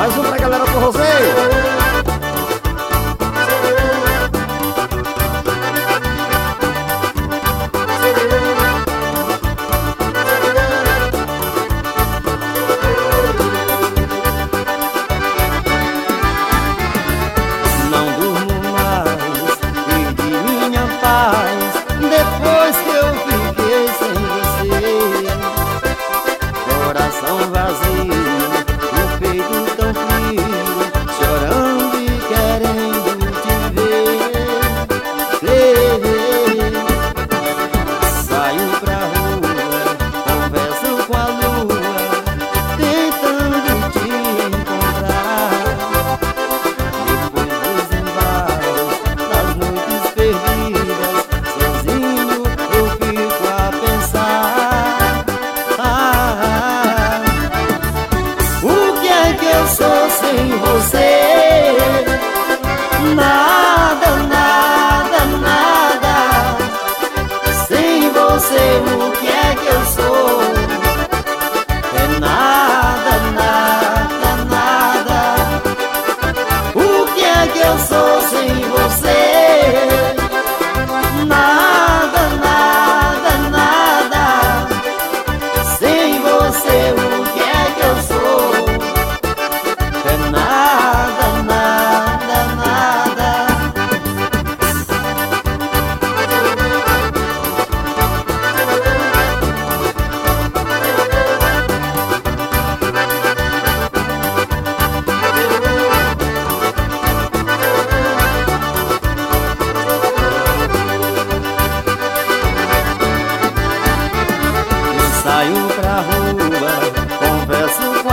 Mais um pra galera pro Roseiro. Depois que eu fiquei sem você, coração vazio, o peito tão frio, chorando e querendo te ver. Saio pra rua, converso com a lua, tentando te encontrar. Depois dos embalos, das noites perdidas, eu sou sem você, nada, nada, nada. Sem você, o que é que eu sou? É nada, nada, nada. O que é que eu sou sem você? Nada, nada, nada. Sem você, o que é que eu sou? Nada, nada, nada. Eu saio pra rua, converso